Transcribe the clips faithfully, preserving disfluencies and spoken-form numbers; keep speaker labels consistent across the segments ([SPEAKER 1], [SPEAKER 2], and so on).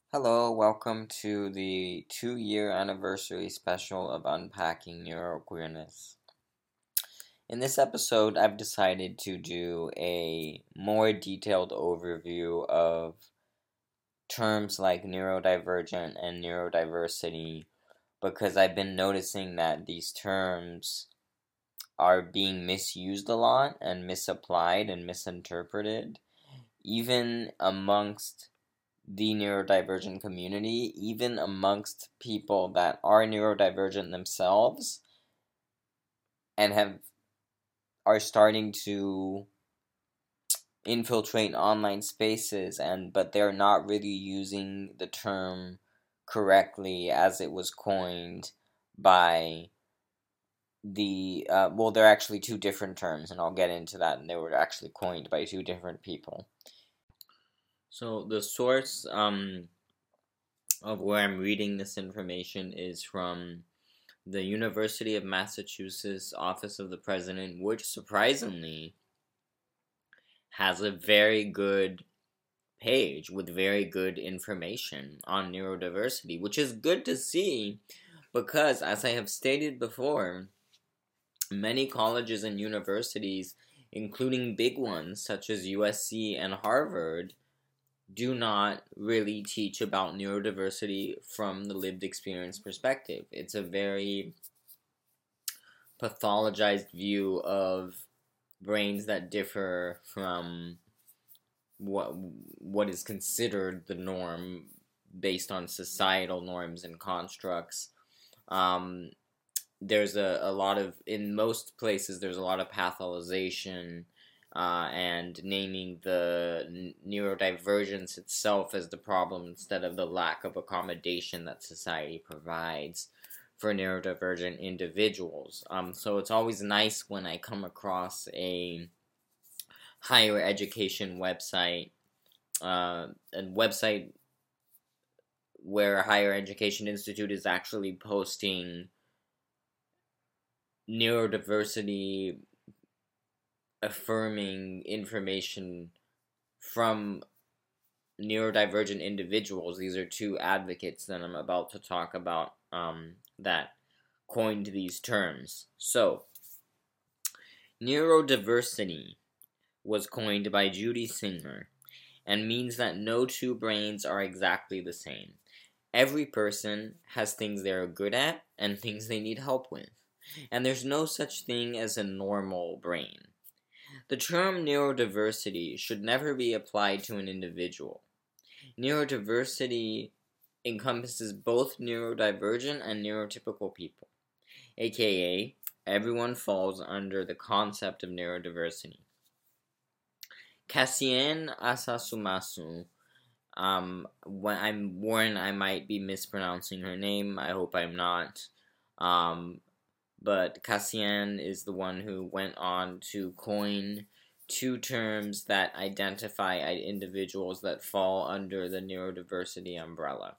[SPEAKER 1] Hello, welcome to the two year anniversary special of Unpacking Neuroqueerness. In this episode, I've decided to do a more detailed overview of terms like neurodivergent and neurodiversity because I've been noticing that these terms are being misused a lot and misapplied and misinterpreted, even amongst the neurodivergent community, even amongst people that are neurodivergent themselves and have are starting to infiltrate online spaces, and but they're not really using the term correctly as it was coined by the uh, well, they're actually two different terms, and I'll get into that, and they were actually coined by two different people. So the source um of where I'm reading this information is from the University of Massachusetts Office of the President, which surprisingly has a very good page with very good information on neurodiversity, which is good to see because, as I have stated before, many colleges and universities, including big ones such as U S C and Harvard, do not really teach about neurodiversity from the lived experience perspective. It's a very pathologized view of brains that differ from what what is considered the norm based on societal norms and constructs. Um, there's a, a lot of, in most places, there's a lot of pathologization uh, and naming the n- neurodivergence itself as the problem instead of the lack of accommodation that society provides for neurodivergent individuals. Um, so it's always nice when I come across a higher education website, uh, a website where a higher education institute is actually posting neurodiversity affirming information from neurodivergent individuals. These are two advocates that I'm about to talk about um, that coined these terms. So, neurodiversity was coined by Judy Singer and means that no two brains are exactly the same. Every person has things they're good at and things they need help with, and there's no such thing as a normal brain. The term neurodiversity should never be applied to an individual. Neurodiversity encompasses both neurodivergent and neurotypical people, aka everyone falls under the concept of neurodiversity. Cassiane Asasumasu, um, when I'm warned I might be mispronouncing her name, I hope I'm not. Um, but Cassiane is the one who went on to coin two terms that identify individuals that fall under the neurodiversity umbrella.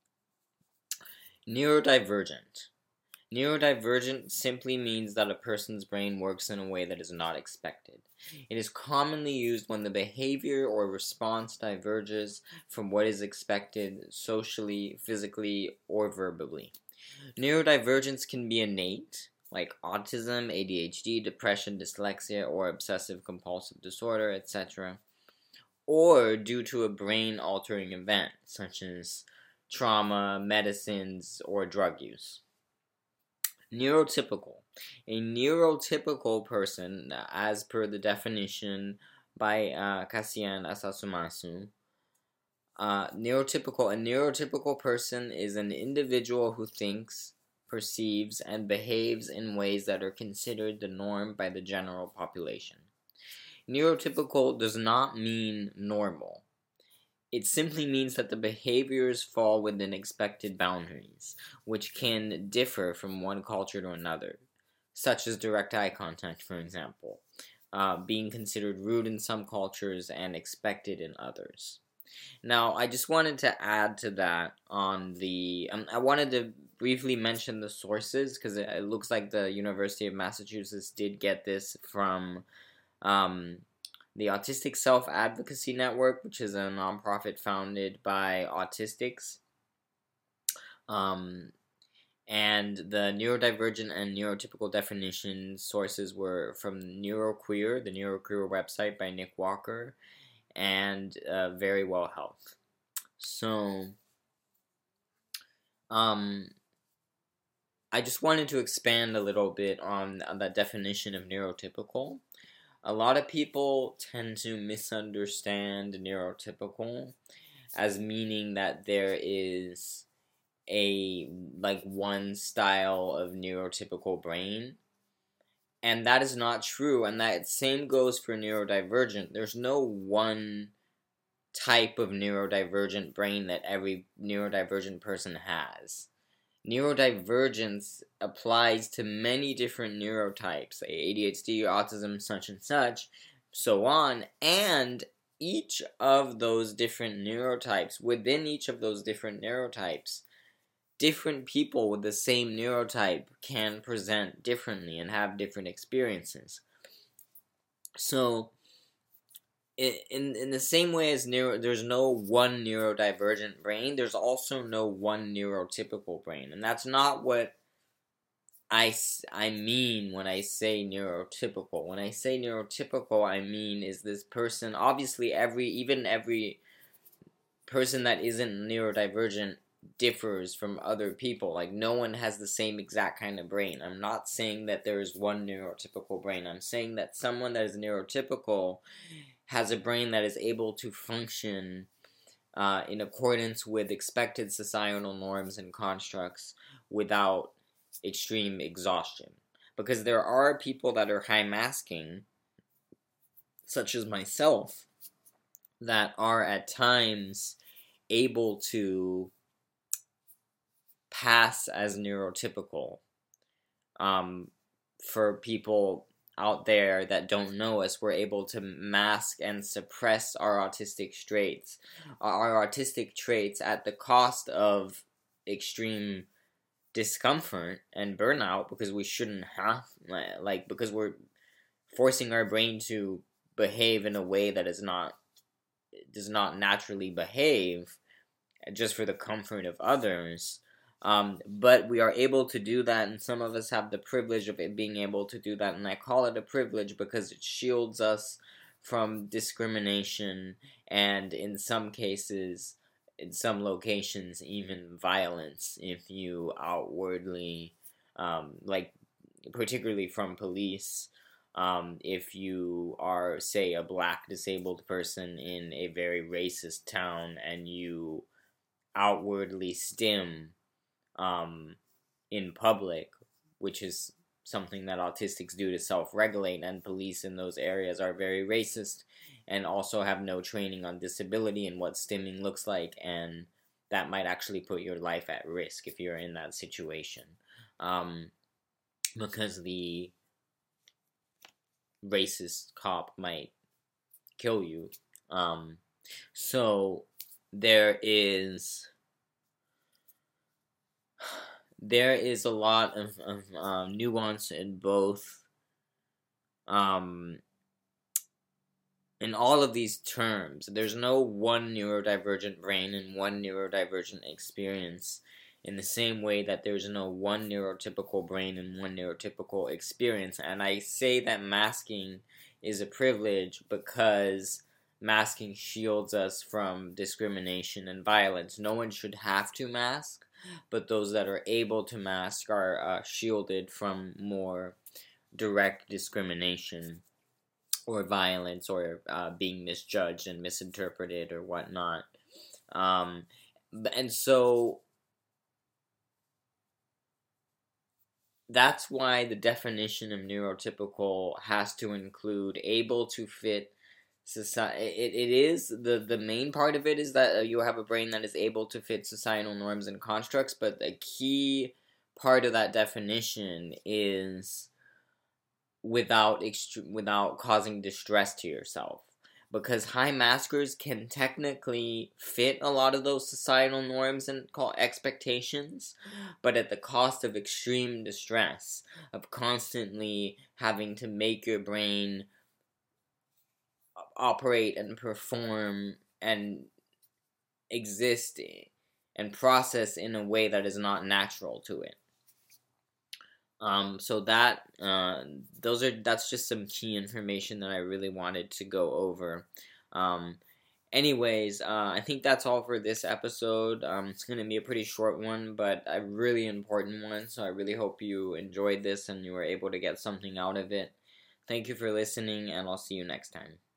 [SPEAKER 1] Neurodivergent. Neurodivergent simply means that a person's brain works in a way that is not expected. It is commonly used when the behavior or response diverges from what is expected socially, physically, or verbally. Neurodivergence can be innate, like autism, A D H D, depression, dyslexia, or obsessive compulsive disorder, et cetera, or due to a brain altering event, such as trauma, medicines, or drug use. Neurotypical. A neurotypical person, as per the definition by uh, Cassiane Asasumasu, uh, neurotypical. A neurotypical person is an individual who thinks, perceives, and behaves in ways that are considered the norm by the general population. Neurotypical does not mean normal. It simply means that the behaviors fall within expected boundaries, which can differ from one culture to another, such as direct eye contact, for example, uh, being considered rude in some cultures and expected in others. Now, I just wanted to add to that on the. Um, I wanted to briefly mention the sources because it, it looks like the University of Massachusetts did get this from um, the Autistic Self-Advocacy Network, which is a nonprofit founded by autistics. Um, and the neurodivergent and neurotypical definition sources were from NeuroQueer, the NeuroQueer website by Nick Walker, and uh, Verywell Health. So, um, I just wanted to expand a little bit on, on the definition of neurotypical. A lot of people tend to misunderstand neurotypical as meaning that there is a, like, one style of neurotypical brain. And that is not true, and that same goes for neurodivergent. There's no one type of neurodivergent brain that every neurodivergent person has. Neurodivergence applies to many different neurotypes, like A D H D, autism, such and such, so on, and each of those different neurotypes, within each of those different neurotypes, different people with the same neurotype can present differently and have different experiences. So, in in the same way as neuro, there's no one neurodivergent brain, there's also no one neurotypical brain. And that's not what I, I mean when I say neurotypical. When I say neurotypical, I mean is this person, obviously every, even every person that isn't neurodivergent differs from other people. Like, no one has the same exact kind of brain. I'm not saying that there is one neurotypical brain. I'm saying that someone that is neurotypical has a brain that is able to function uh, in accordance with expected societal norms and constructs without extreme exhaustion. Because there are people that are high masking, such as myself, that are at times able to pass as neurotypical. Um, for people out there that don't know us, we're able to mask and suppress our autistic traits, our autistic traits at the cost of extreme discomfort and burnout, because we shouldn't have, like, because we're forcing our brain to behave in a way that is not, does not naturally behave just for the comfort of others. Um, but we are able to do that, and some of us have the privilege of it being able to do that, and I call it a privilege because it shields us from discrimination, and in some cases, in some locations, even violence, if you outwardly, um, like, particularly from police, um, if you are, say, a black disabled person in a very racist town, and you outwardly stim Um, in public, which is something that autistics do to self-regulate, and police in those areas are very racist and also have no training on disability and what stimming looks like, and that might actually put your life at risk if you're in that situation, um, because the racist cop might kill you. Um, so there is there is a lot of, of um, nuance in both, um, in all of these terms. There's no one neurodivergent brain and one neurodivergent experience, in the same way that there's no one neurotypical brain and one neurotypical experience. And I say that masking is a privilege because masking shields us from discrimination and violence. No one should have to mask, but those that are able to mask are uh, shielded from more direct discrimination or violence, or uh, being misjudged and misinterpreted or whatnot. Um, and so that's why the definition of neurotypical has to include able to fit society. It, it is, the, the main part of it is that uh, you have a brain that is able to fit societal norms and constructs, but the key part of that definition is without ext- without causing distress to yourself. Because high maskers can technically fit a lot of those societal norms and call expectations, but at the cost of extreme distress, of constantly having to make your brain operate and perform and exist and process in a way that is not natural to it. Um, so that uh, those are that's just some key information that I really wanted to go over. Um, anyways, uh, I think that's all for this episode. Um, it's gonna be a pretty short one, but a really important one. So I really hope you enjoyed this and you were able to get something out of it. Thank you for listening, and I'll see you next time.